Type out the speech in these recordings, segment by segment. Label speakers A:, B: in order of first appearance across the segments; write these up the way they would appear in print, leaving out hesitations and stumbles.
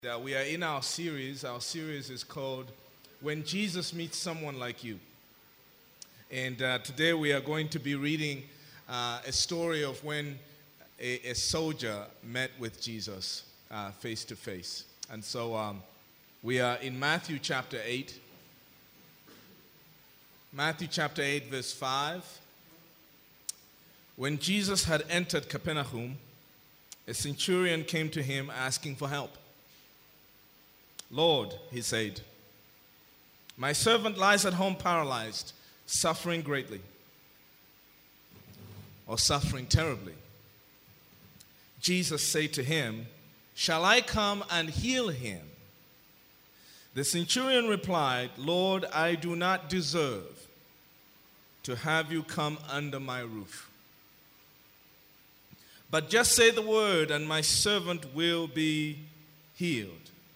A: We are in our series. Our series is called When Jesus Meets Someone Like You. And today we are going to be reading a story of when a soldier met with Jesus face to face. And so we are in Matthew chapter 8. Matthew chapter 8 verse 5. When Jesus had entered Capernaum, a centurion came to him asking for help. "Lord," he said, "my servant lies at home paralyzed, suffering greatly," or suffering terribly. Jesus said to him, "Shall I come and heal him?" The centurion replied, "Lord, I do not deserve to have you come under my roof. But just say the word, and my servant will be healed.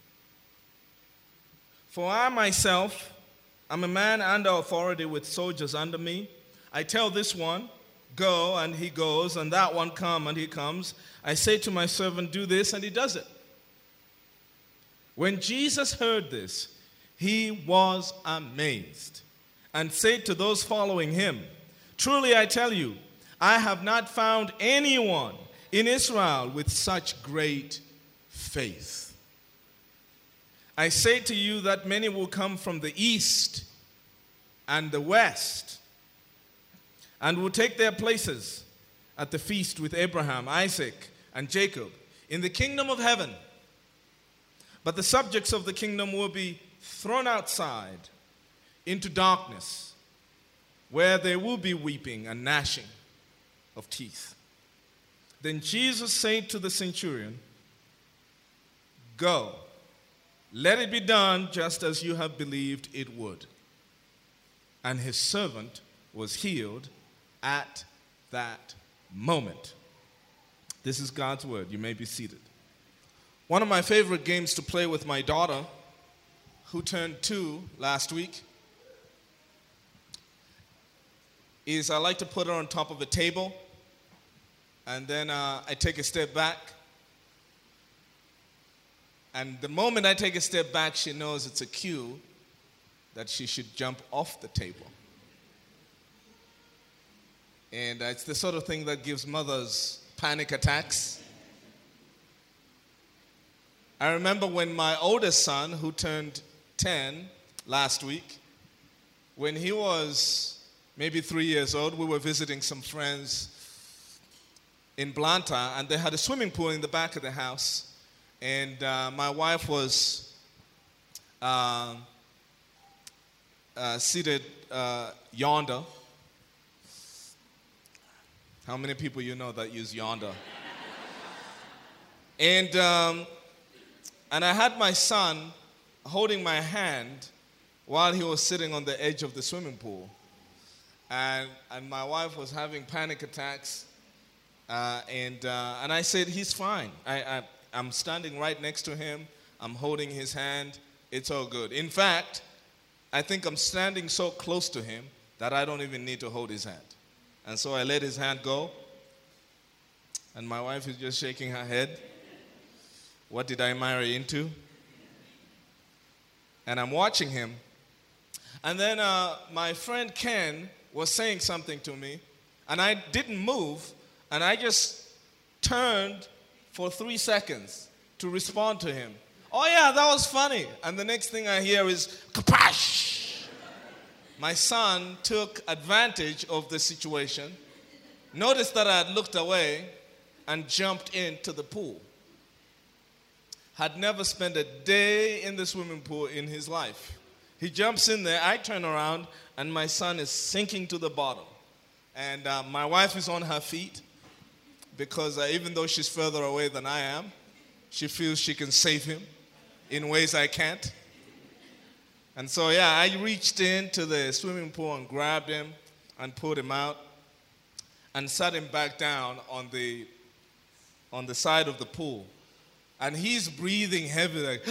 A: For I myself am a man under authority with soldiers under me. I tell this one, 'Go,' and he goes, and that one, 'Come,' and he comes. I say to my servant, 'Do this,' and he does it." When Jesus heard this, he was amazed and said to those following him, "Truly I tell you, I have not found anyone in Israel with such great faith. I say to you that many will come from the east and the west and will take their places at the feast with Abraham, Isaac, and Jacob in the kingdom of heaven. But the subjects of the kingdom will be thrown outside into darkness, where there will be weeping and gnashing of teeth." Then Jesus said to the centurion, "Go, let it be done just as you have believed it would." And his servant was healed at that moment. This is God's word. You may be seated. One of my favorite games to play with my daughter, who turned 2 last week, is I like to put her on top of a table, and then I take a step back. And the moment I take a step back, she knows it's a cue that she should jump off the table. And it's the sort of thing that gives mothers panic attacks. I remember when my oldest son, who turned 10 last week, when he was maybe 3 years old, we were visiting some friends in Blantyre, and they had a swimming pool in the back of the house. And my wife was seated yonder. How many people you know that use yonder? And I had my son holding my hand while he was sitting on the edge of the swimming pool. And my wife was having panic attacks. And I said, "He's fine. I'm standing right next to him. I'm holding his hand. It's all good. In fact, I think I'm standing so close to him that I don't even need to hold his hand." And so I let his hand go. And my wife is just shaking her head. What did I marry into? And I'm watching him. And then my friend Ken was saying something to me. And I didn't move. And I just turned for 3 seconds to respond to him. "Oh yeah, that was funny." And the next thing I hear is kapash. My son took advantage of the situation, noticed that I had looked away, and jumped into the pool. Had never spent a day in the swimming pool in his life. He jumps in there, I turn around, and my son is sinking to the bottom. And my wife is on her feet, because even though she's further away than I am, she feels she can save him in ways I can't. And so, I reached into the swimming pool and grabbed him and pulled him out and sat him back down on the side of the pool. And he's breathing heavy, like,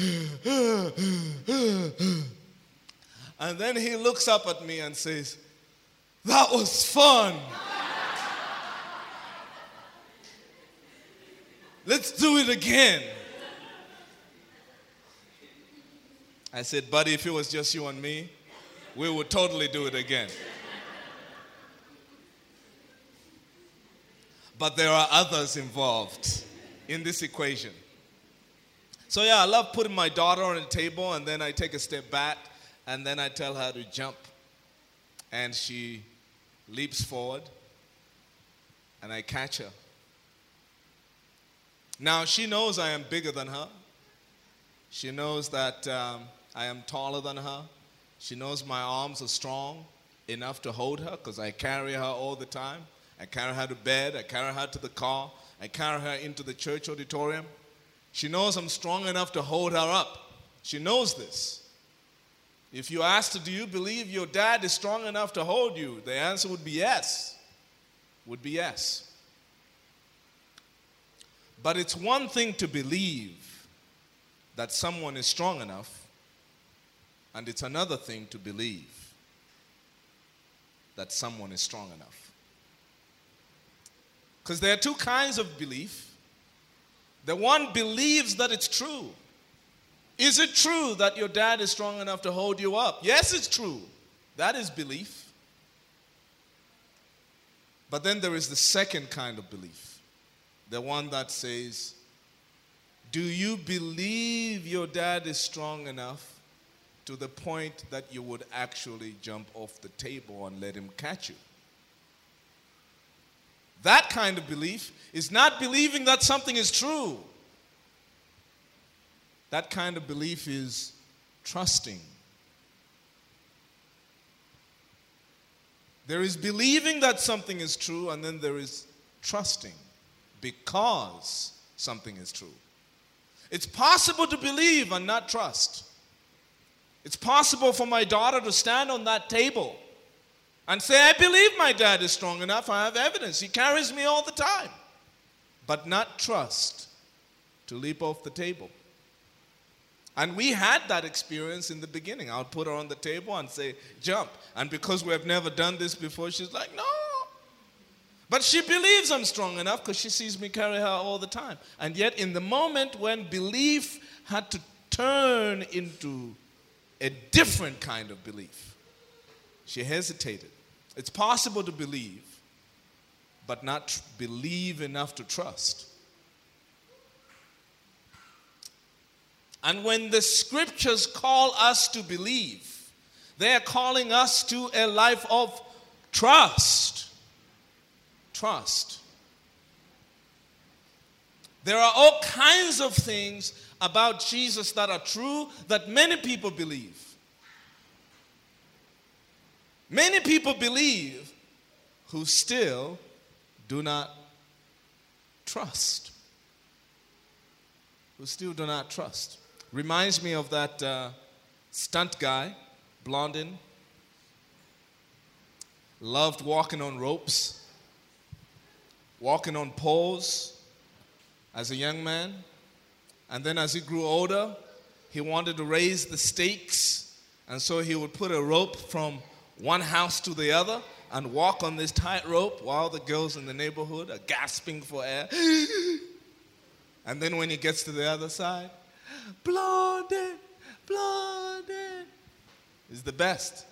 A: and then he looks up at me and says, "That was fun. Let's do it again." I said, buddy, if it was just you and me, we would totally do it again. But there are others involved in this equation. So yeah, I love putting my daughter on the table, and then I take a step back, and then I tell her to jump. And she leaps forward, and I catch her. Now, she knows I am bigger than her. She knows that I am taller than her. She knows my arms are strong enough to hold her because I carry her all the time. I carry her to bed. I carry her to the car. I carry her into the church auditorium. She knows I'm strong enough to hold her up. She knows this. If you asked her, do you believe your dad is strong enough to hold you? The answer would be yes. Would be yes. But it's one thing to believe that someone is strong enough, and it's another thing to believe that someone is strong enough. Because there are two kinds of belief. The one believes that it's true. Is it true that your dad is strong enough to hold you up? Yes, it's true. That is belief. But then there is the second kind of belief. The one that says, do you believe your dad is strong enough to the point that you would actually jump off the table and let him catch you? That kind of belief is not believing that something is true. That kind of belief is trusting. There is believing that something is true, and then there is trusting because something is true. It's possible to believe and not trust. It's possible for my daughter to stand on that table and say, I believe my dad is strong enough. I have evidence. He carries me all the time. But not trust to leap off the table. And we had that experience in the beginning. I would put her on the table and say, jump. And because we have never done this before, she's like, no. But she believes I'm strong enough because she sees me carry her all the time. And yet in the moment when belief had to turn into a different kind of belief, she hesitated. It's possible to believe, but not believe enough to trust. And when the scriptures call us to believe, they are calling us to a life of trust. Trust. There are all kinds of things about Jesus that are true that many people believe. Many people believe who still do not trust. Who still do not trust. Reminds me of that stunt guy, Blondin. Loved walking on ropes, walking on poles as a young man. And then as he grew older, he wanted to raise the stakes. And so he would put a rope from one house to the other and walk on this tightrope while the girls in the neighborhood are gasping for air. And then when he gets to the other side, Blondin, Blondin is the best.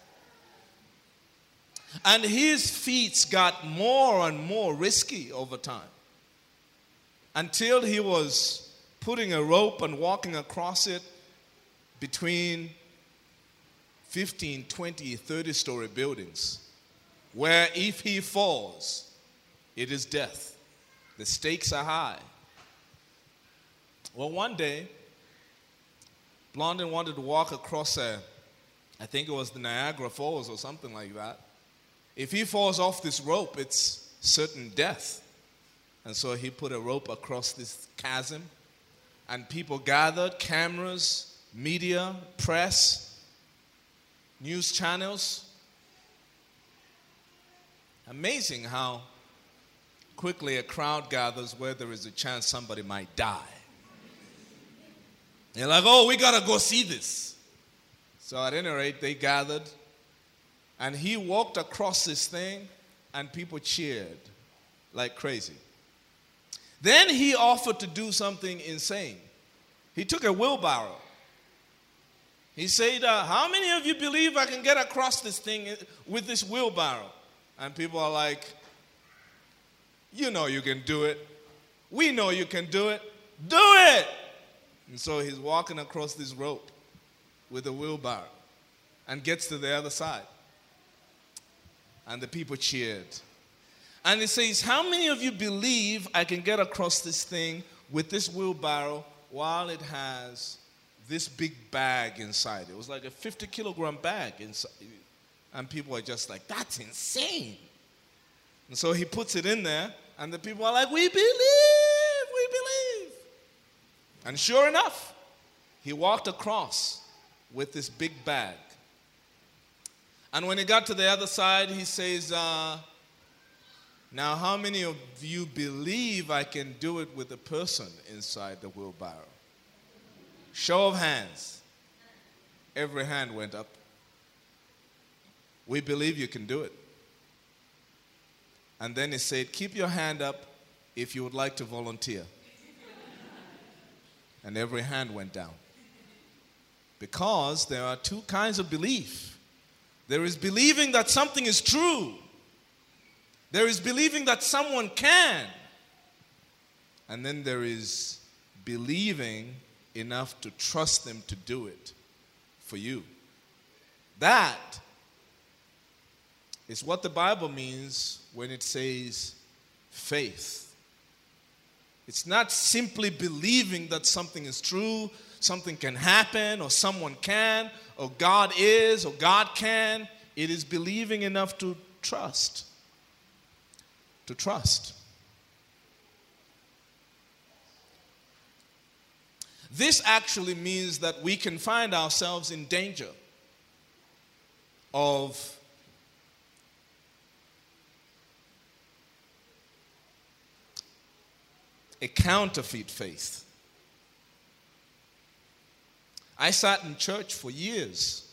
A: And his feats got more and more risky over time until he was putting a rope and walking across it between 15, 20, 30-story buildings, where if he falls, it is death. The stakes are high. Well, one day, Blondin wanted to walk across I think it was the Niagara Falls or something like that. If he falls off this rope, it's certain death. And so he put a rope across this chasm, and people gathered, cameras, media, press, news channels. Amazing how quickly a crowd gathers where there is a chance somebody might die. They're like, oh, we got to go see this. So at any rate, they gathered, and he walked across this thing, and people cheered like crazy. Then he offered to do something insane. He took a wheelbarrow, He said, how many of you believe I can get across this thing with this wheelbarrow? And people are like, you know you can do it. We know you can do it. Do it! And so he's walking across this rope with a wheelbarrow and gets to the other side. And the people cheered. And he says, how many of you believe I can get across this thing with this wheelbarrow while it has this big bag inside? It was like a 50-kilogram bag inside. And people are just like, that's insane. And so he puts it in there, and the people are like, we believe. And sure enough, he walked across with this big bag. And when he got to the other side, he says, now how many of you believe I can do it with a person inside the wheelbarrow? Show of hands. Every hand went up. We believe you can do it. And then he said, keep your hand up if you would like to volunteer. And every hand went down. Because there are two kinds of belief. There is believing that something is true. There is believing that someone can. And then there is believing enough to trust them to do it for you. That is what the Bible means when it says faith. It's not simply believing that something is true, something can happen, or someone can, or God is, or God can. It is believing enough to trust. To trust. This actually means that we can find ourselves in danger of a counterfeit faith. I sat in church for years.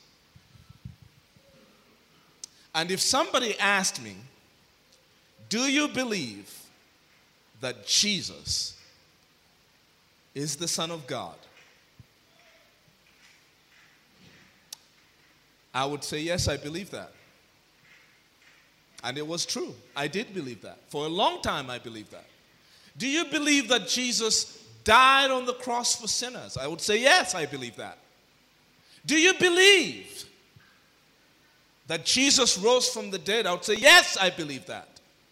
A: And if somebody asked me, do you believe that Jesus is the Son of God? I would say, yes, I believe that. And it was true. I did believe that. For a long time, I believed that. Do you believe that Jesus died on the cross for sinners? I would say, yes, I believe that. Do you believe that Jesus rose from the dead? I would say, yes, I believe that.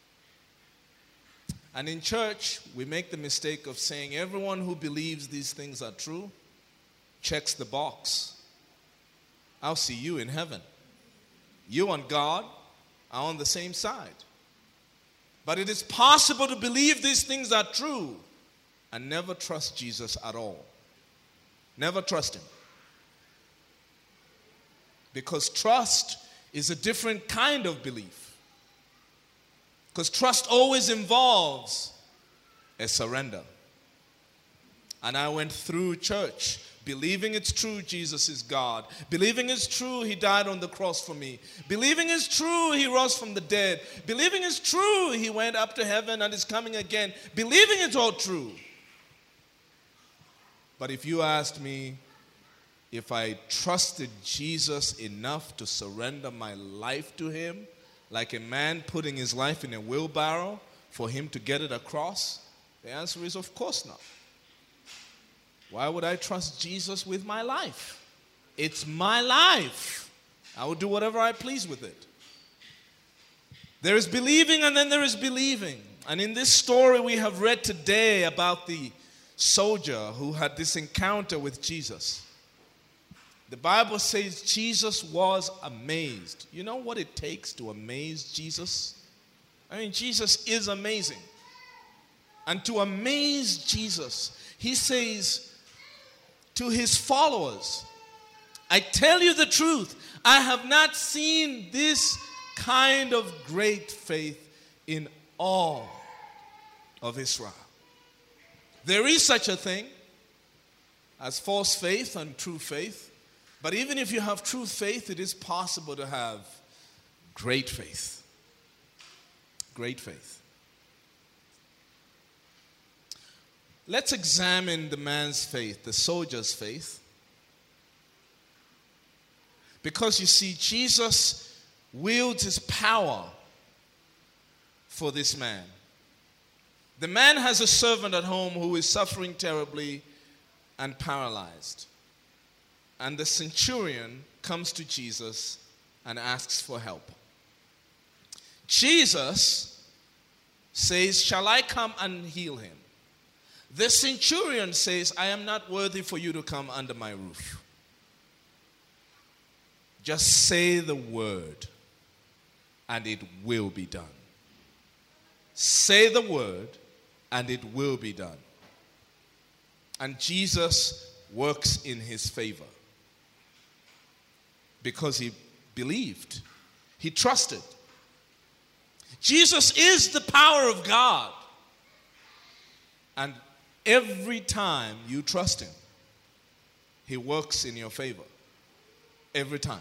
A: And in church, we make the mistake of saying everyone who believes these things are true checks the box. I'll see you in heaven. You and God are on the same side. But it is possible to believe these things are true and never trust Jesus at all. Never trust him. Because trust is a different kind of belief. Because trust always involves a surrender. And I went through church believing it's true Jesus is God. Believing it's true he died on the cross for me. Believing it's true he rose from the dead. Believing it's true he went up to heaven and is coming again. Believing it's all true. But if you asked me if I trusted Jesus enough to surrender my life to him, like a man putting his life in a wheelbarrow for him to get it across, the answer is of course not. Why would I trust Jesus with my life? It's my life. I will do whatever I please with it. There is believing and then there is believing. And in this story we have read today about the soldier who had this encounter with Jesus. The Bible says Jesus was amazed. You know what it takes to amaze Jesus? I mean, Jesus is amazing. And to amaze Jesus, he says to his followers, I tell you the truth, I have not seen this kind of great faith in all of Israel. There is such a thing as false faith and true faith. But even if you have true faith, it is possible to have great faith. Great faith. Let's examine the man's faith, the soldier's faith. Because you see, Jesus wields his power for this man. The man has a servant at home who is suffering terribly and paralyzed. And the centurion comes to Jesus and asks for help. Jesus says, "Shall I come and heal him?" The centurion says, "I am not worthy for you to come under my roof. Just say the word and it will be done." Say the word and it will be done. And Jesus works in his favor because he believed. He trusted. Jesus is the power of God. And every time you trust him, he works in your favor. Every time.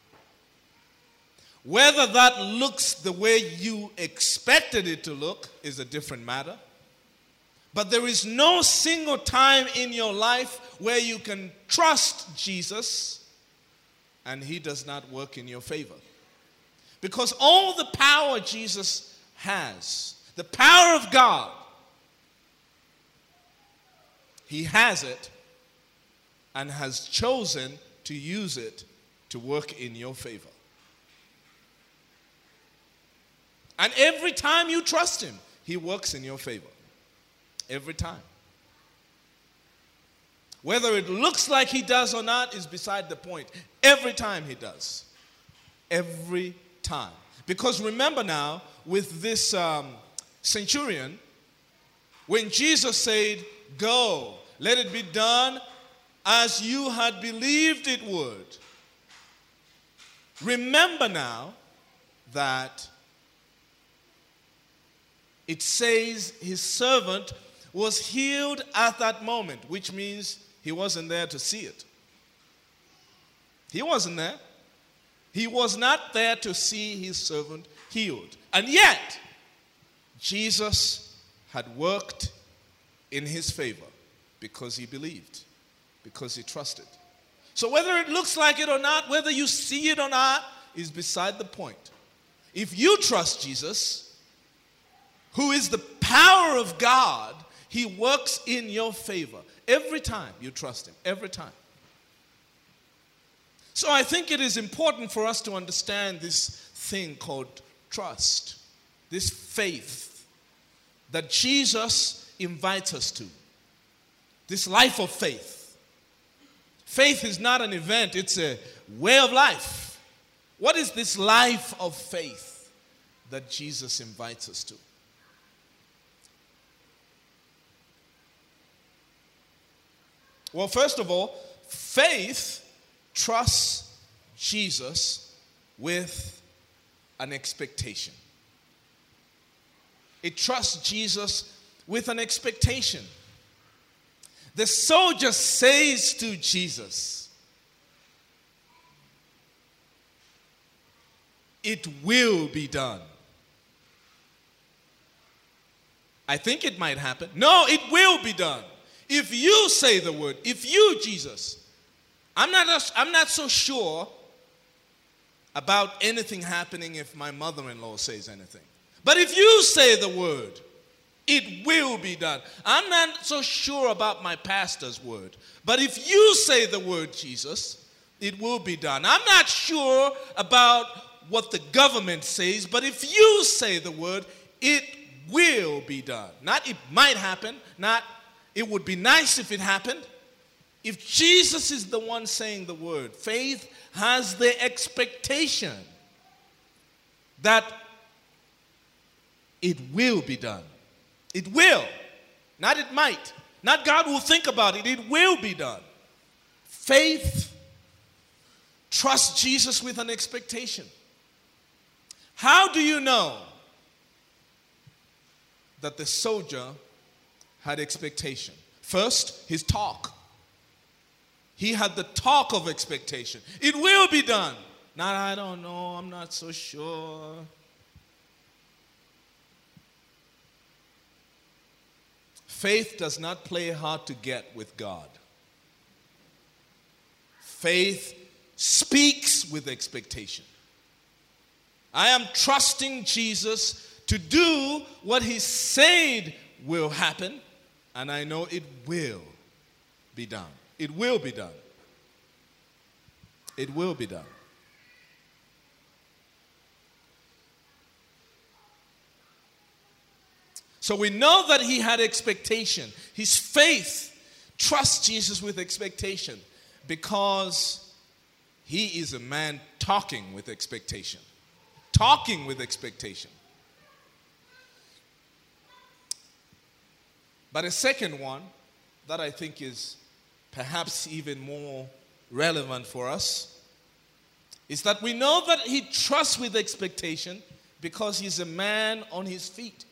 A: Whether that looks the way you expected it to look is a different matter. But there is no single time in your life where you can trust Jesus and he does not work in your favor. Because all the power Jesus has, the power of God, he has it and has chosen to use it to work in your favor. And every time you trust him, he works in your favor. Every time. Whether it looks like he does or not is beside the point. Every time he does. Every time. Because remember now, with this centurion, when Jesus said, "Go, let it be done as you had believed it would." Remember now that it says his servant was healed at that moment, which means he wasn't there to see it. He wasn't there. He was not there to see his servant healed. And yet, Jesus had worked in his favor because he believed, because he trusted. So whether it looks like it or not, whether you see it or not, is beside the point. If you trust Jesus, who is the power of God, he works in your favor every time you trust him, every time. So I think it is important for us to understand this thing called trust, this faith that Jesus invites us to, this life of faith. Faith is not an event, it's a way of life. What is this life of faith that Jesus invites us to? Well, first of all, faith trusts Jesus with an expectation. It trusts Jesus with an expectation. The soldier says to Jesus, "It will be done." I think it might happen. No, it will be done. If you say the word, if you, Jesus, I'm not so sure about anything happening if my mother-in-law says anything. But if you say the word, it will be done. I'm not so sure about my pastor's word. But if you say the word, Jesus, it will be done. I'm not sure about what the government says, but if you say the word, it will be done. Not it might happen, not it would be nice if it happened. If Jesus is the one saying the word, faith has the expectation that it will be done. It will. Not it might. Not God will think about it. It will be done. Faith trusts Jesus with an expectation. How do you know that the soldier had expectation? First, his talk. He had the talk of expectation. It will be done. Not, I don't know, I'm not so sure. Faith does not play hard to get with God. Faith speaks with expectation. I am trusting Jesus to do what he said will happen, and I know it will be done. It will be done. It will be done. So we know that he had expectation. His faith trusts Jesus with expectation because he is a man talking with expectation. Talking with expectation. But a second one that I think is perhaps even more relevant for us is that we know that he trusts with expectation because he's a man on his feet.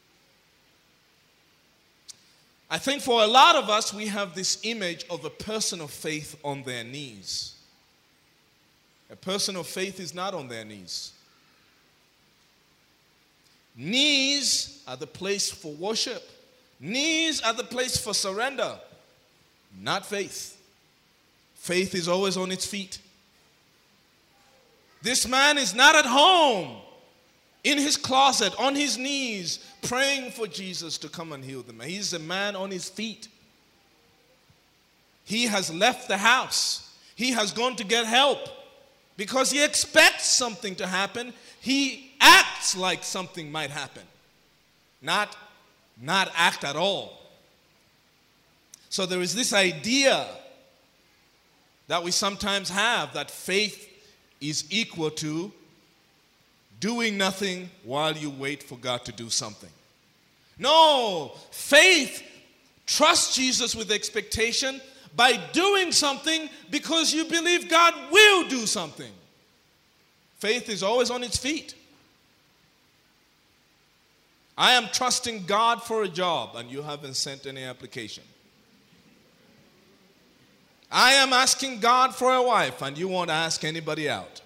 A: I think for a lot of us, we have this image of a person of faith on their knees. A person of faith is not on their knees. Knees are the place for worship. Knees are the place for surrender, not faith. Faith is always on its feet. This man is not at home, in his closet, on his knees, praying for Jesus to come and heal them. He's a man on his feet. He has left the house. He has gone to get help because he expects something to happen. He acts like something might happen, not act at all. So there is this idea that we sometimes have that faith is equal to doing nothing while you wait for God to do something. No, faith trusts Jesus with expectation by doing something because you believe God will do something. Faith is always on its feet. I am trusting God for a job and you haven't sent any application. I am asking God for a wife and you won't ask anybody out.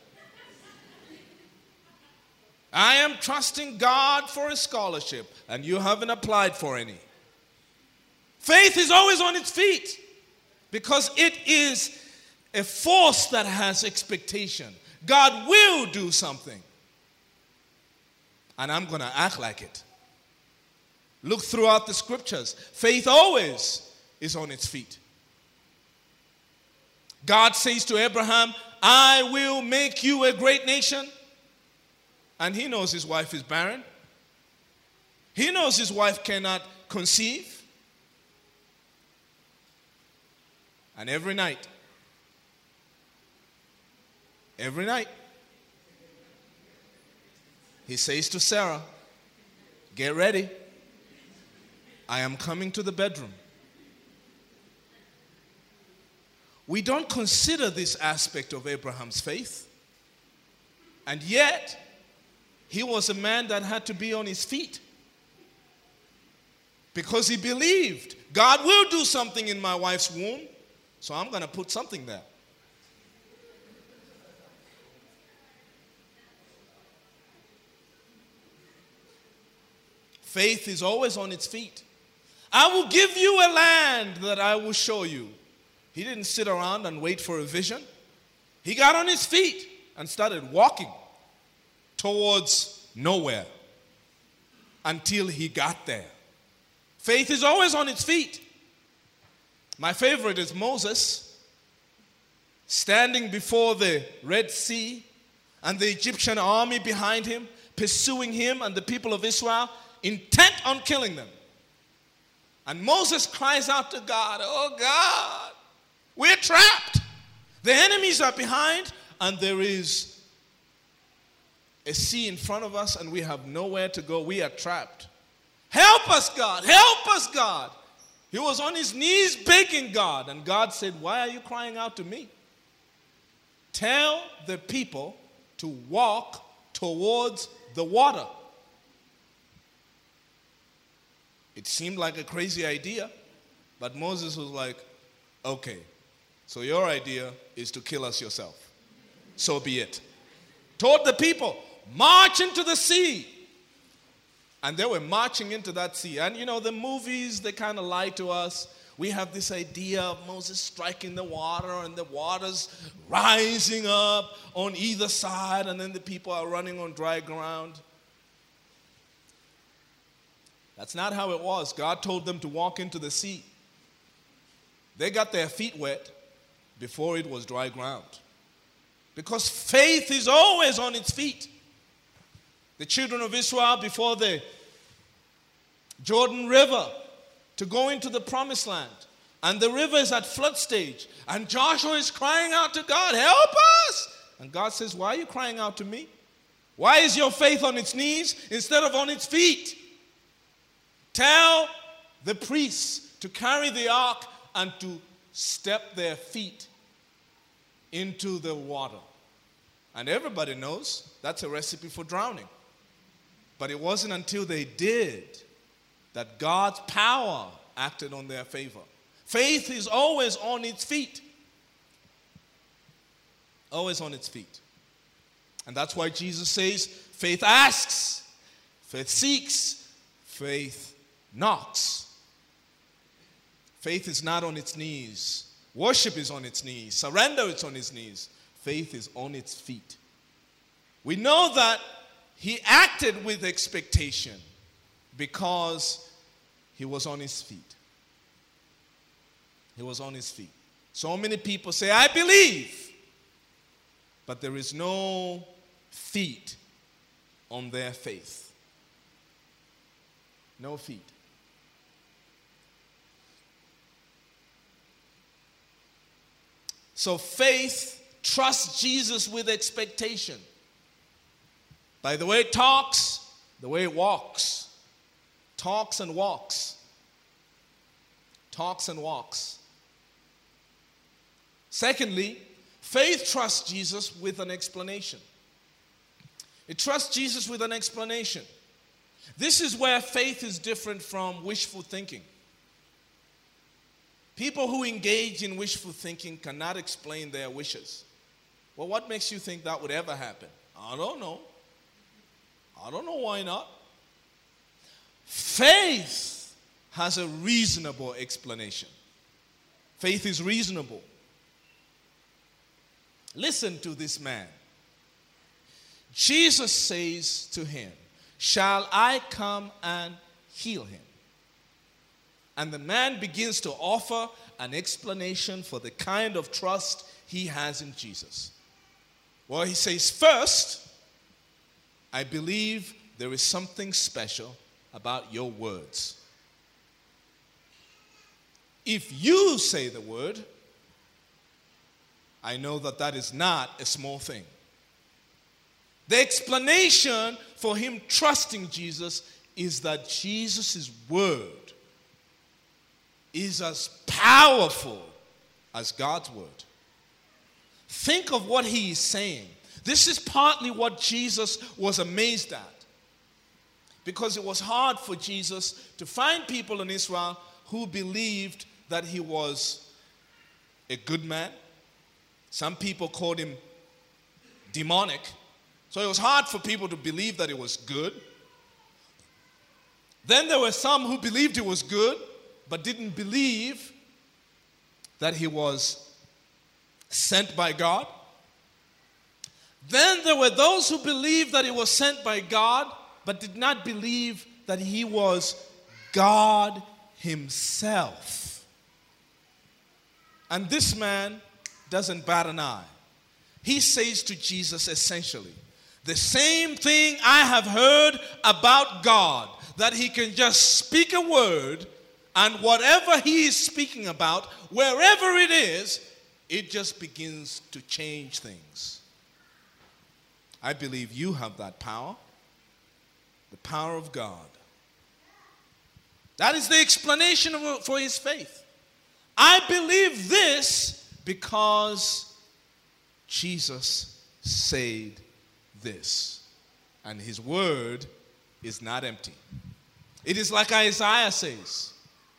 A: I am trusting God for a scholarship and you haven't applied for any. Faith is always on its feet because it is a force that has expectation. God will do something. And I'm going to act like it. Look throughout the scriptures. Faith always is on its feet. God says to Abraham, I will make you a great nation. And he knows his wife is barren. He knows his wife cannot conceive. And every night, he says to Sarah, get ready. I am coming to the bedroom. We don't consider this aspect of Abraham's faith. And yet, he was a man that had to be on his feet. Because he believed, God will do something in my wife's womb, so I'm going to put something there. Faith is always on its feet. I will give you a land that I will show you. He didn't sit around and wait for a vision. He got on his feet and started walking towards nowhere until he got there. Faith is always on its feet. My favorite is Moses standing before the Red Sea and the Egyptian army behind him, pursuing him and the people of Israel, intent on killing them. And Moses cries out to God, oh God, we're trapped. The enemies are behind and there is a sea in front of us and we have nowhere to go. We are trapped. Help us, God. Help us, God. He was on his knees begging God. And God said, why are you crying out to me? Tell the people to walk towards the water. It seemed like a crazy idea, but Moses was like, okay, so your idea is to kill us yourself. So be it. Told the people, march into the sea. And they were marching into that sea. And you know, the movies, they kind of lie to us. we have this idea of Moses striking the water and the water's rising up on either side, and then the people are running on dry ground. That's not how it was. God told them to walk into the sea. They got their feet wet before it was dry ground. Because faith is always on its feet. The children of Israel before the Jordan River to go into the promised land. And the river is at flood stage. And Joshua is crying out to God, help us! And God says, why are you crying out to me? Why is your faith on its knees instead of on its feet? Tell the priests to carry the ark and to step their feet into the water. And everybody knows that's a recipe for drowning. But it wasn't until they did that God's power acted on their favor. Faith is always on its feet. Always on its feet. And that's why Jesus says, faith asks, faith seeks, faith knocks. Faith is not on its knees. Worship is on its knees. Surrender is on its knees. Faith is on its feet. We know that he acted with expectation because he was on his feet. He was on his feet. So many people say, I believe, but there is no feet on their faith. No feet. So faith trusts Jesus with expectation. By the way it talks, the way it walks. Talks and walks. Talks and walks. Secondly, faith trusts Jesus with an explanation. It trusts Jesus with an explanation. This is where faith is different from wishful thinking. People who engage in wishful thinking cannot explain their wishes. Well, what makes you think that would ever happen? I don't know. I don't know why not. Faith has a reasonable explanation. Faith is reasonable. Listen to this man. Jesus says to him, shall I come and heal him? And the man begins to offer an explanation for the kind of trust he has in Jesus. Well, he says, first, I believe there is something special about your words. If you say the word, I know that that is not a small thing. The explanation for him trusting Jesus is that Jesus' word is as powerful as God's word. Think of what he is saying. This is partly what Jesus was amazed at. Because it was hard for Jesus to find people in Israel who believed that he was a good man. Some people called him demonic. So it was hard for people to believe that it was good. Then there were some who believed it was good, but didn't believe that he was sent by God. Then there were those who believed that he was sent by God, but did not believe that he was God himself. And this man doesn't bat an eye. He says to Jesus essentially, the same thing I have heard about God, that he can just speak a word and whatever he is speaking about, wherever it is, it just begins to change things. I believe you have that power, the power of God. That is the explanation for his faith. I believe this because Jesus said this. And his word is not empty. It is like Isaiah says,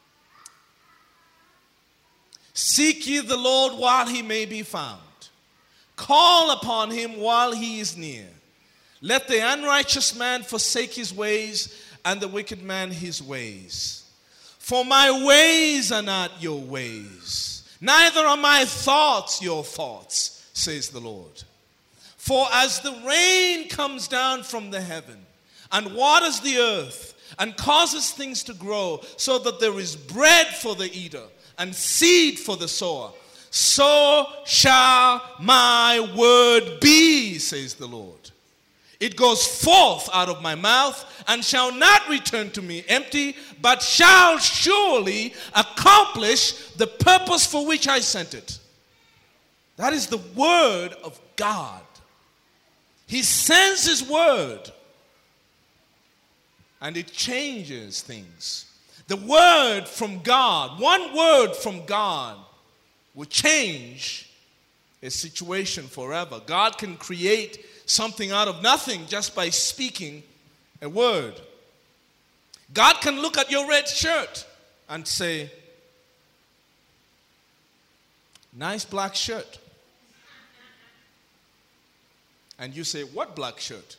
A: seek ye the Lord while he may be found. Call upon him while he is near. Let the unrighteous man forsake his ways, and the wicked man his ways. For my ways are not your ways, neither are my thoughts your thoughts, says the Lord. For as the rain comes down from the heaven and waters the earth and causes things to grow so that there is bread for the eater and seed for the sower, so shall my word be, says the Lord. It goes forth out of my mouth and shall not return to me empty, but shall surely accomplish the purpose for which I sent it. That is the word of God. He sends his word and it changes things. The word from God, one word from God, will change a situation forever. God can create something out of nothing just by speaking a word. God can look at your red shirt and say, nice black shirt. And you say, what black shirt?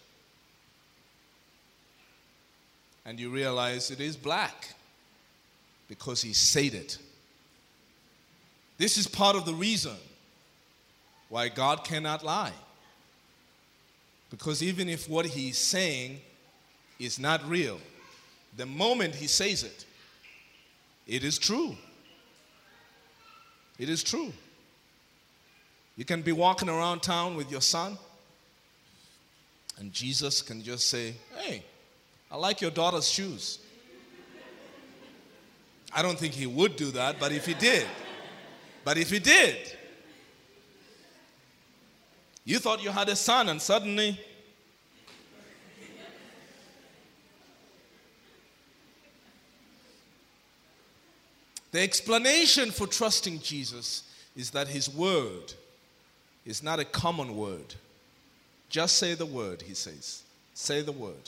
A: And you realize it is black because he said it. This is part of the reason why God cannot lie. Because even if what he's saying is not real, the moment he says it, it is true. It is true. You can be walking around town with your son, and Jesus can just say, hey, I like your daughter's shoes. I don't think he would do that, but if he did, you thought you had a son and suddenly the explanation for trusting Jesus is that his word is not a common word. Just say the word, he says. Say the word.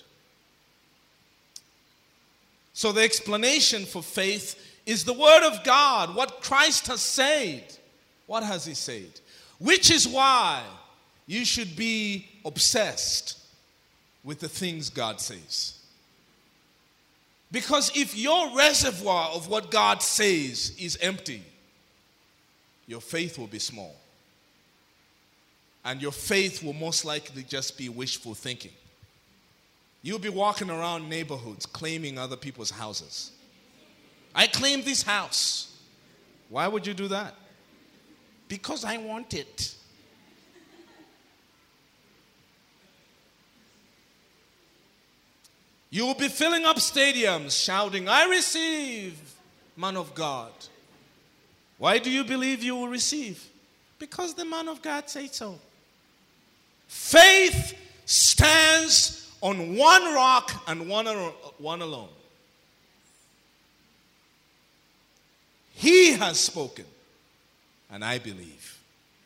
A: So the explanation for faith is the word of God, what Christ has said. What has he said? Which is why you should be obsessed with the things God says. Because if your reservoir of what God says is empty, your faith will be small. And your faith will most likely just be wishful thinking. You'll be walking around neighborhoods claiming other people's houses. I claim this house. Why would you do that? Because I want it. You will be filling up stadiums shouting, I receive, man of God. Why do you believe you will receive? Because the man of God said so. Faith stands on one rock and one alone. He has spoken, and I believe.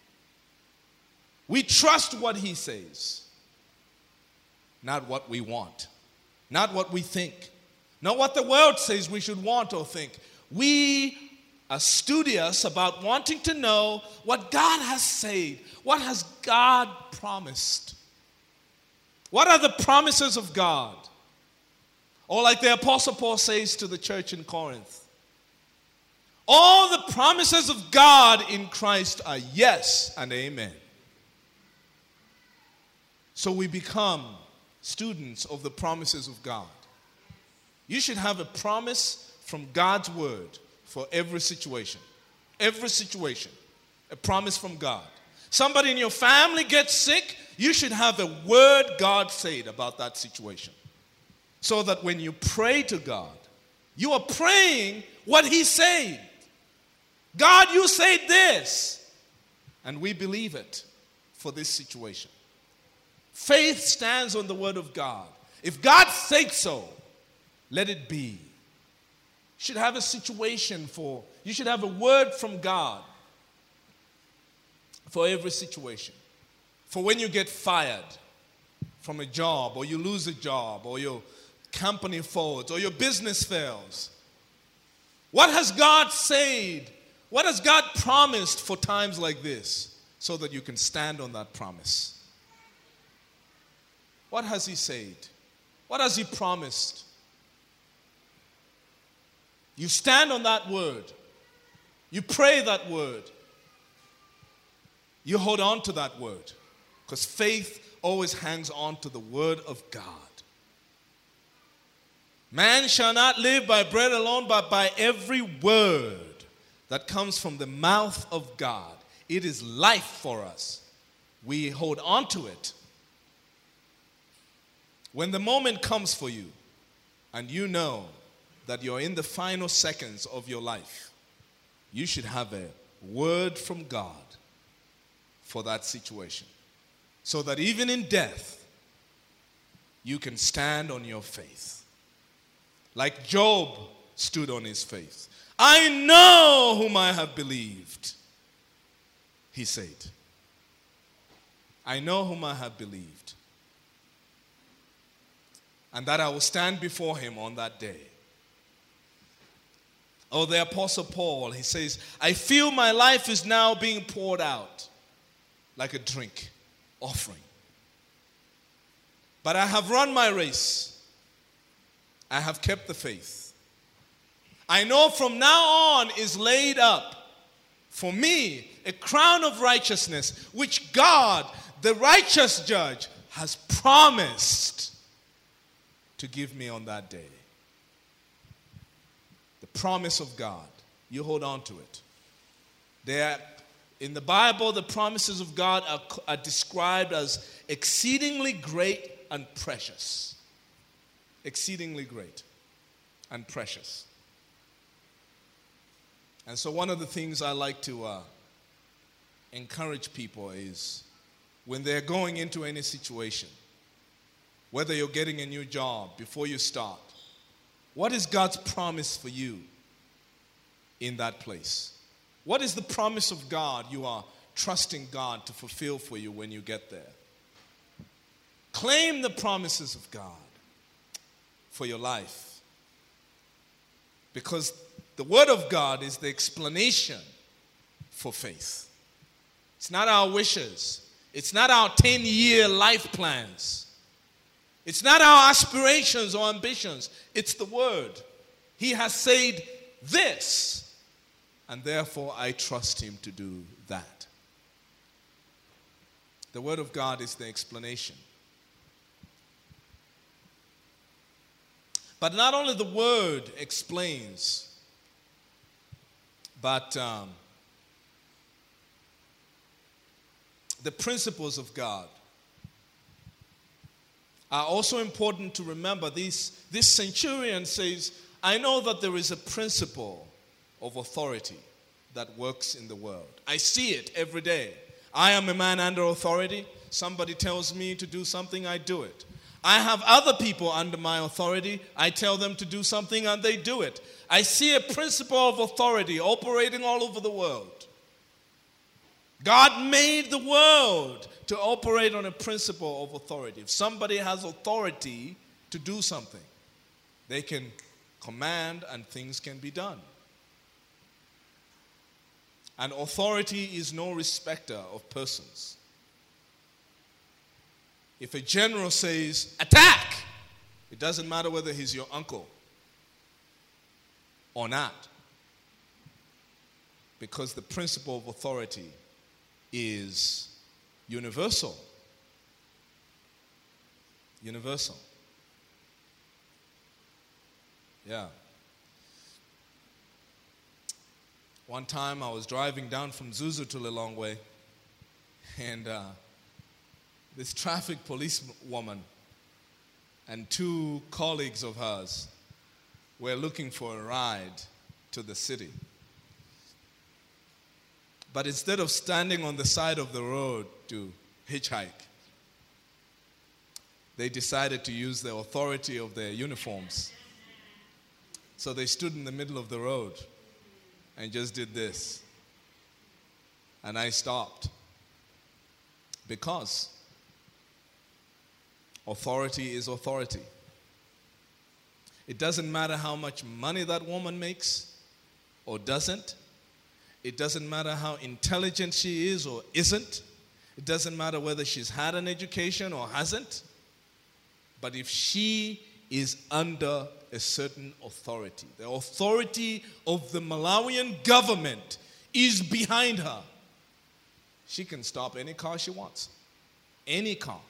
A: We trust what he says, not what we want. Not what we think. Not what the world says we should want or think. We are studious about wanting to know what God has said. What has God promised? What are the promises of God? Or like the Apostle Paul says to the church in Corinth, all the promises of God in Christ are yes and amen. So we become students of the promises of God. You should have a promise from God's word for every situation. Every situation. A promise from God. Somebody in your family gets sick, you should have a word God said about that situation. So that when you pray to God, you are praying what he said. God, you said this. And we believe it for this situation. Faith stands on the word of God. If God said so, let it be. You should have a situation you should have a word from God for every situation. For when you get fired from a job, or you lose a job, or your company folds, or your business fails. What has God said? What has God promised for times like this so that you can stand on that promise? What has he said? What has he promised? You stand on that word. You pray that word. You hold on to that word. Because faith always hangs on to the word of God. Man shall not live by bread alone, but by every word that comes from the mouth of God. It is life for us. We hold on to it. When the moment comes for you, and you know that you're in the final seconds of your life, you should have a word from God for that situation. So that even in death, you can stand on your faith. Like Job stood on his faith. I know whom I have believed, he said. I know whom I have believed. And that I will stand before him on that day. Oh, the Apostle Paul, he says, I feel my life is now being poured out like a drink offering. But I have run my race. I have kept the faith. I know from now on is laid up for me a crown of righteousness, which God, the righteous judge, has promised to give me on that day. The promise of God. You hold on to it. In the Bible, the promises of God are described as exceedingly great and precious. Exceedingly great and precious. And so one of the things I like to encourage people is when they're going into any situation, whether you're getting a new job, before you start, what is God's promise for you in that place? What is the promise of God you are trusting God to fulfill for you when you get there? Claim the promises of God for your life. Because the Word of God is the explanation for faith. It's not our wishes. It's not our 10-year life plans. It's not our aspirations or ambitions. It's the Word. He has said this, and therefore I trust Him to do that. The Word of God is the explanation. But not only the Word explains, but the principles of God are also important to remember. This centurion says, I know that there is a principle of authority that works in the world. I see it every day. I am a man under authority. Somebody tells me to do something, I do it. I have other people under my authority. I tell them to do something and they do it. I see a principle of authority operating all over the world. God made the world to operate on a principle of authority. If somebody has authority to do something, they can command and things can be done. And authority is no respecter of persons. If a general says, attack, it doesn't matter whether he's your uncle or not. Because the principle of authority is universal. Universal. Yeah. One time I was driving down from Zuzu to Lilongwe, and this traffic police woman and two colleagues of hers were looking for a ride to the city. But instead of standing on the side of the road to hitchhike, they decided to use the authority of their uniforms. So they stood in the middle of the road and just did this. And I stopped. Because authority is authority. It doesn't matter how much money that woman makes or doesn't. It doesn't matter how intelligent she is or isn't. It doesn't matter whether she's had an education or hasn't. But if she is under a certain authority. The authority of the Malawian government is behind her. She can stop any car she wants. Any car.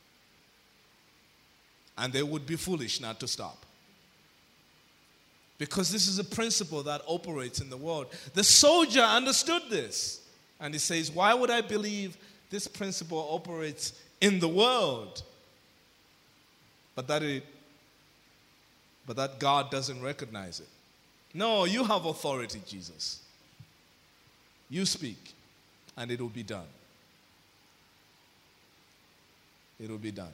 A: And they would be foolish not to stop. Because this is a principle that operates in the world. The soldier understood this. And he says, why would I believe this principle operates in the world? But that God doesn't recognize it. No, you have authority, Jesus. You speak, and it will be done. It will be done.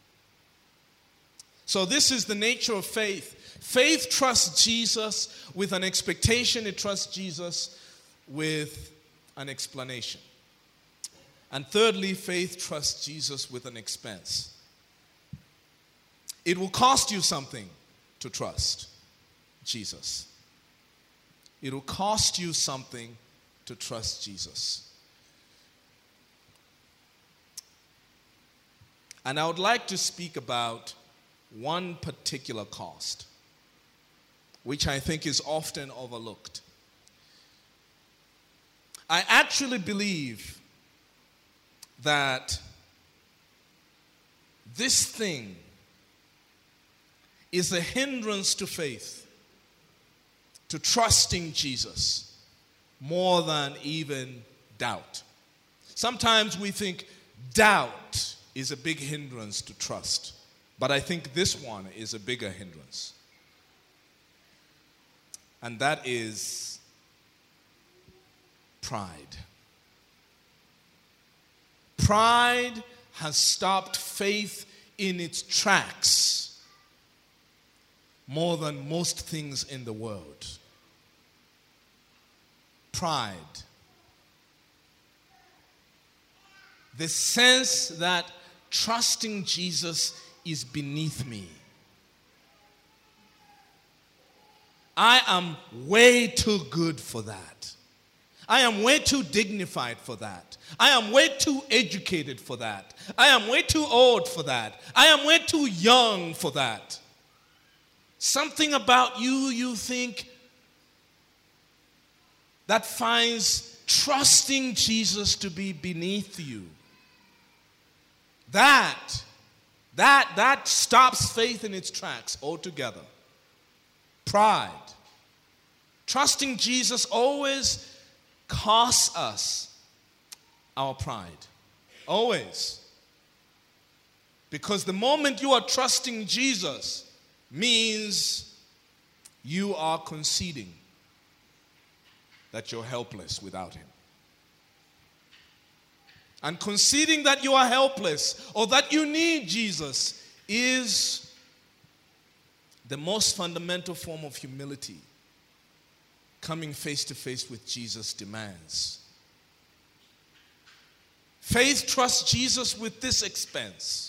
A: So this is the nature of faith. Faith trusts Jesus with an expectation. It trusts Jesus with an explanation. And thirdly, faith trusts Jesus with an expense. It will cost you something to trust Jesus. It will cost you something to trust Jesus. And I would like to speak about one particular cost, which I think is often overlooked. I actually believe that this thing is a hindrance to faith, to trusting Jesus, more than even doubt. Sometimes we think doubt is a big hindrance to trust, but I think this one is a bigger hindrance. And that is pride. Pride has stopped faith in its tracks more than most things in the world. Pride. The sense that trusting Jesus is beneath me. I am way too good for that. I am way too dignified for that. I am way too educated for that. I am way too old for that. I am way too young for that. Something about you think, that finds trusting Jesus to be beneath you. That stops faith in its tracks altogether. Pride. Trusting Jesus always costs us our pride. Always. Because the moment you are trusting Jesus means you are conceding that you're helpless without him. And conceding that you are helpless or that you need Jesus is the most fundamental form of humility coming face to face with Jesus demands. Faith trusts Jesus with this expense.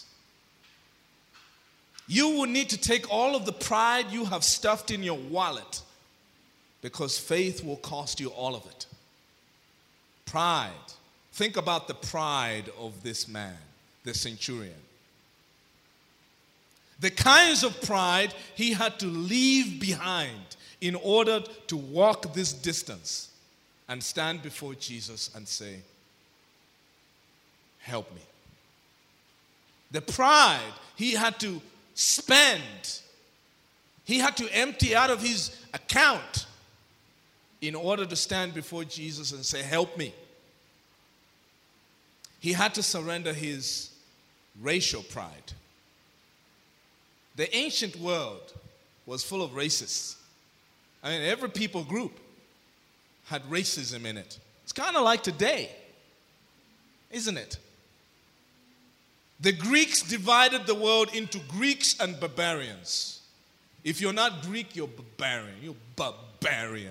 A: You will need to take all of the pride you have stuffed in your wallet, because faith will cost you all of it. Pride. Think about the pride of this man, the centurion. The kinds of pride he had to leave behind in order to walk this distance and stand before Jesus and say, help me. The pride he had to spend, he had to empty out of his account in order to stand before Jesus and say, help me. He had to surrender his racial pride. The ancient world was full of racists. I mean, every people group had racism in it. It's kind of like today, isn't it? The Greeks divided the world into Greeks and barbarians. If you're not Greek, you're barbarian. You're barbarian.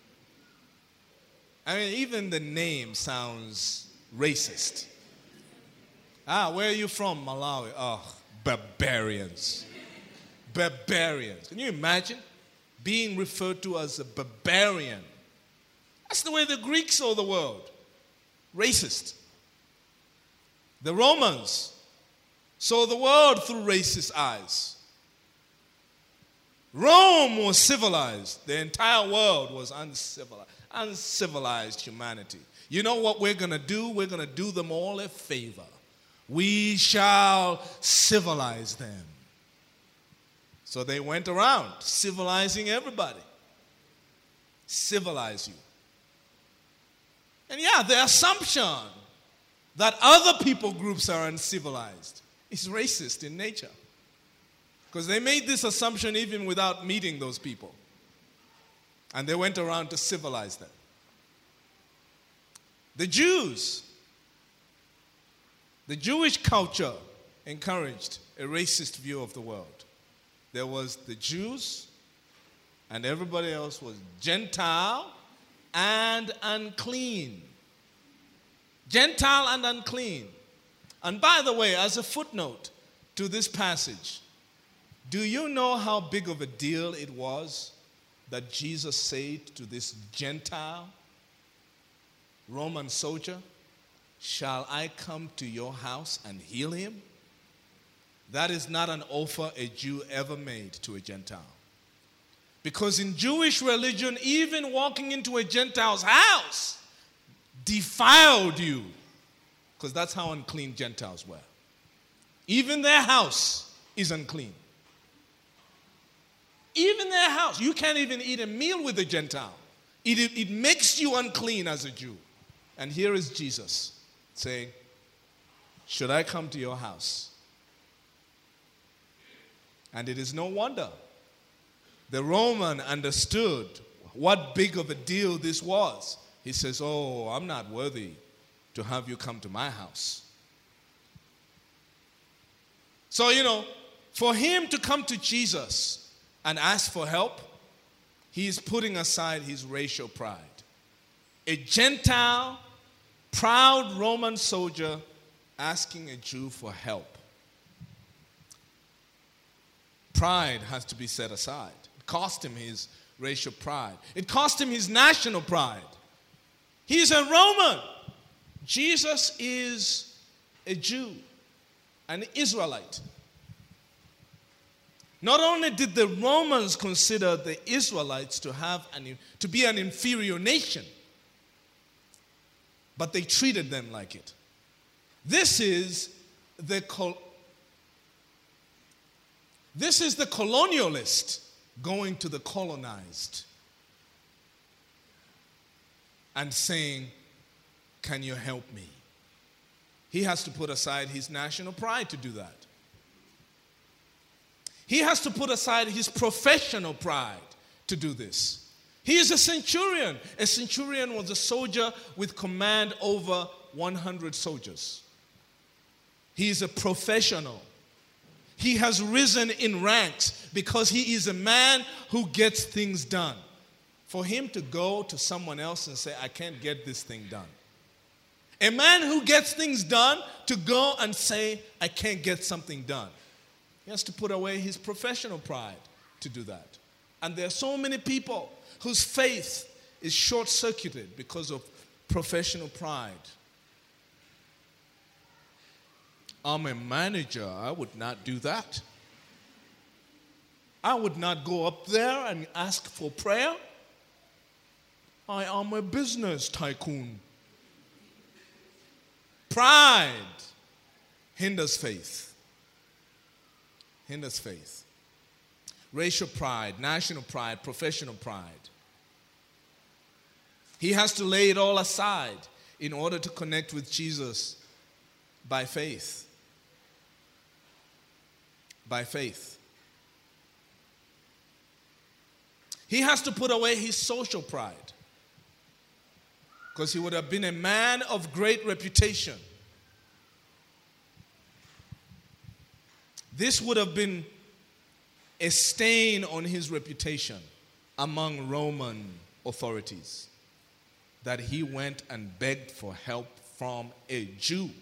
A: I mean, even the name sounds racist. Where are you from? Malawi. Oh, barbarians. Barbarians. Can you imagine being referred to as a barbarian? That's the way the Greeks saw the world. Racist. The Romans saw the world through racist eyes. Rome was civilized. The entire world was uncivilized humanity. You know what we're going to do? We're going to do them all a favor. We shall civilize them. So they went around civilizing everybody. Civilize you. And yeah, the assumption that other people groups are uncivilized is racist in nature. Because they made this assumption even without meeting those people. And they went around to civilize them. The Jews, the Jewish culture encouraged a racist view of the world. There was the Jews, and everybody else was Gentile and unclean. Gentile and unclean. And by the way, as a footnote to this passage, do you know how big of a deal it was that Jesus said to this Gentile Roman soldier, "Shall I come to your house and heal him?" That is not an offer a Jew ever made to a Gentile. Because in Jewish religion, even walking into a Gentile's house defiled you. Because that's how unclean Gentiles were. Even their house is unclean. Even their house. You can't even eat a meal with a Gentile. It makes you unclean as a Jew. And here is Jesus saying, "Should I come to your house?" And it is no wonder. The Roman understood what big of a deal this was. He says, "Oh, I'm not worthy to have you come to my house." So, for him to come to Jesus and ask for help, he is putting aside his racial pride. A Gentile, proud Roman soldier asking a Jew for help. Pride has to be set aside. It cost him his racial pride. It cost him his national pride. He's a Roman. Jesus is a Jew, an Israelite. Not only did the Romans consider the Israelites to be an inferior nation, but they treated them like it. This is the colonialist going to the colonized and saying, "Can you help me?" He has to put aside his national pride to do that. He has to put aside his professional pride to do this. He is a centurion. A centurion was a soldier with command over 100 soldiers. He is a professional. He has risen in ranks because he is a man who gets things done. For him to go to someone else and say, "I can't get this thing done." A man who gets things done to go and say, "I can't get something done." He has to put away his professional pride to do that. And there are so many people whose faith is short-circuited because of professional pride. I'm a manager. I would not do that. I would not go up there and ask for prayer. I am a business tycoon. Pride hinders faith. Hinders faith. Racial pride, national pride, professional pride. He has to lay it all aside in order to connect with Jesus by faith. By faith. He has to put away his social pride because he would have been a man of great reputation. This would have been a stain on his reputation among Roman authorities that he went and begged for help from a Jew.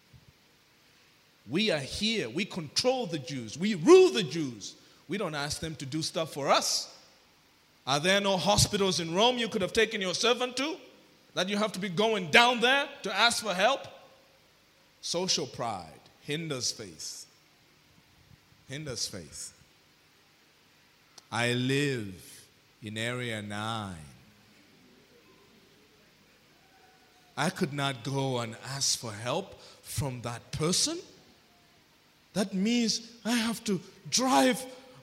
A: We are here. We control the Jews. We rule the Jews. We don't ask them to do stuff for us. Are there no hospitals in Rome you could have taken your servant to? That you have to be going down there to ask for help? Social pride hinders faith. Hinders faith. I live in Area 9. I could not go and ask for help from that person. That means I have to drive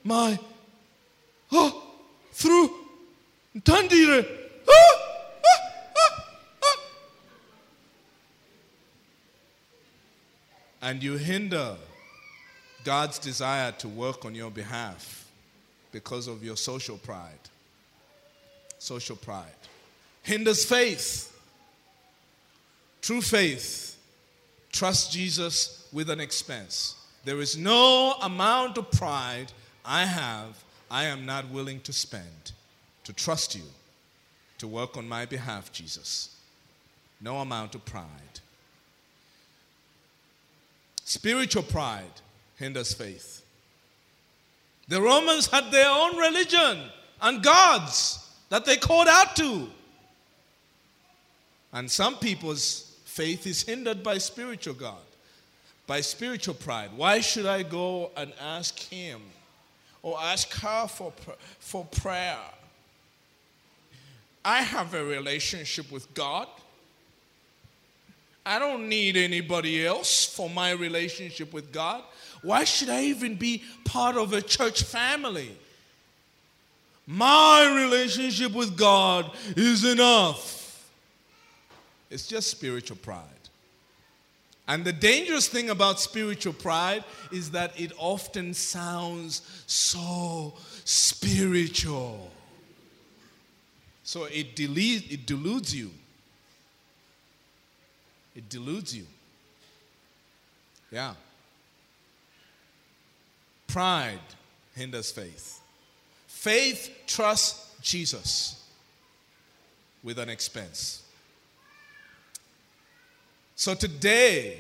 A: through Tandire. And you hinder God's desire to work on your behalf because of your social pride. Social pride hinders faith. True faith trusts Jesus with an expense. There is no amount of pride I am not willing to spend to trust you to work on my behalf, Jesus. No amount of pride. Spiritual pride hinders faith. The Romans had their own religion and gods that they called out to. And some people's faith is hindered by spiritual God, by spiritual pride. Why should I go and ask him or ask her for prayer? I have a relationship with God. I don't need anybody else for my relationship with God. Why should I even be part of a church family? My relationship with God is enough. It's just spiritual pride. And the dangerous thing about spiritual pride is that it often sounds so spiritual. So it deludes you. It deludes you. Yeah. Pride hinders faith. Faith trusts Jesus with an expense. So today,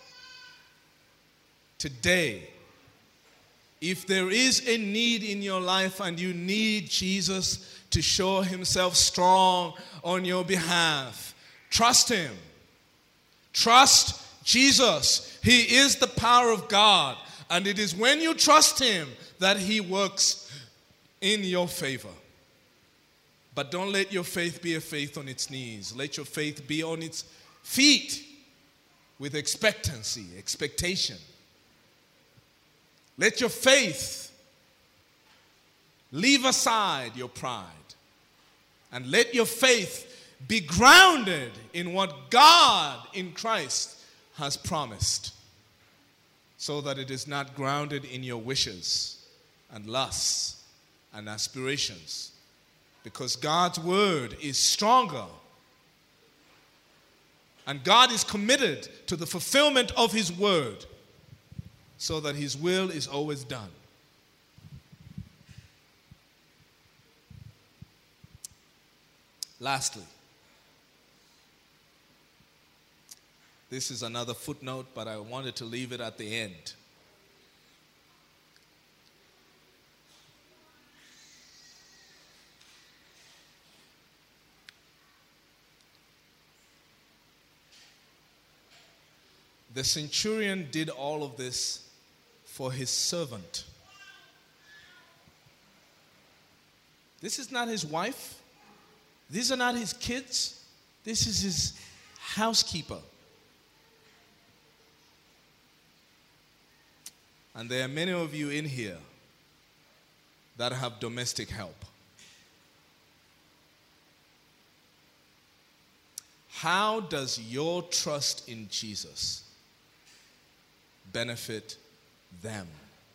A: if there is a need in your life and you need Jesus to show himself strong on your behalf, trust him. Trust Jesus. He is the power of God. And it is when you trust him that he works in your favor. But don't let your faith be a faith on its knees. Let your faith be on its feet with expectation. Let your faith leave aside your pride. And let your faith be grounded in what God in Christ has promised, so that it is not grounded in your wishes and lusts and aspirations, because God's word is stronger and God is committed to the fulfillment of his word, so that his will is always done. Lastly, this is another footnote, but I wanted to leave it at the end. The centurion did all of this for his servant. This is not his wife. These are not his kids. This is his housekeeper. And there are many of you in here that have domestic help. How does your trust in Jesus benefit them?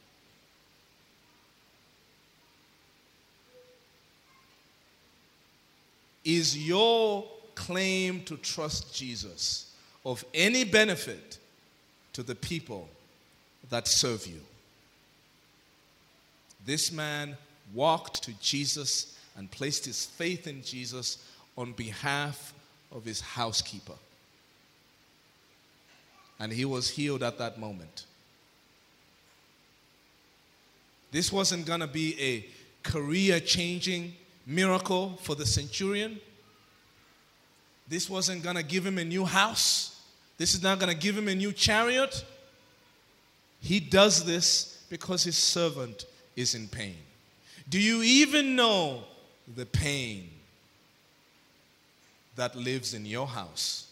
A: Is your claim to trust Jesus of any benefit to the people that serve you? This man walked to Jesus and placed his faith in Jesus on behalf of his housekeeper. And he was healed at that moment. This wasn't going to be a career-changing miracle for the centurion. This wasn't going to give him a new house. This is not going to give him a new chariot. He does this because his servant is in pain. Do you even know the pain that lives in your house?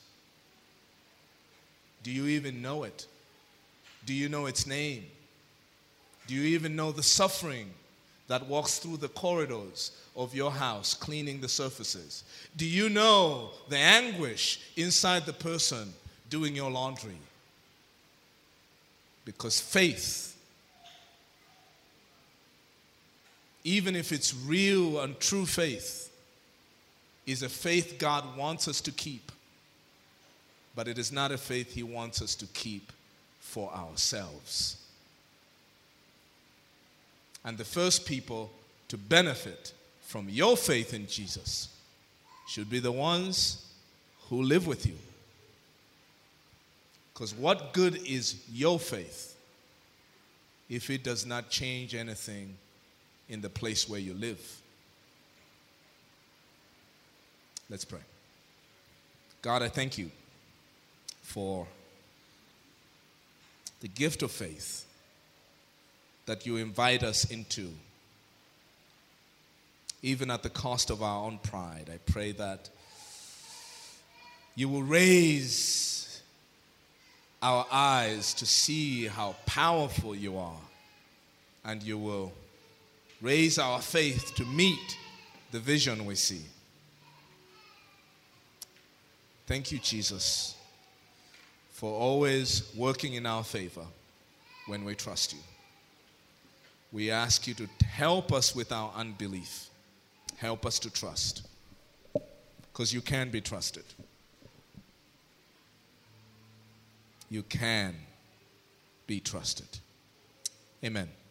A: Do you even know it? Do you know its name? Do you even know the suffering that walks through the corridors of your house, cleaning the surfaces? Do you know the anguish inside the person doing your laundry? Because faith, even if it's real and true faith, is a faith God wants us to keep. But it is not a faith He wants us to keep for ourselves. And the first people to benefit from your faith in Jesus should be the ones who live with you. Because what good is your faith if it does not change anything in the place where you live? Let's pray. God, I thank you for the gift of faith that you invite us into, even at the cost of our own pride. I pray that you will raise our eyes to see how powerful you are, and you will raise our faith to meet the vision we see. Thank you, Jesus, for always working in our favor when we trust you. We ask you to help us with our unbelief. Help us to trust, because you can be trusted. You can be trusted. Amen.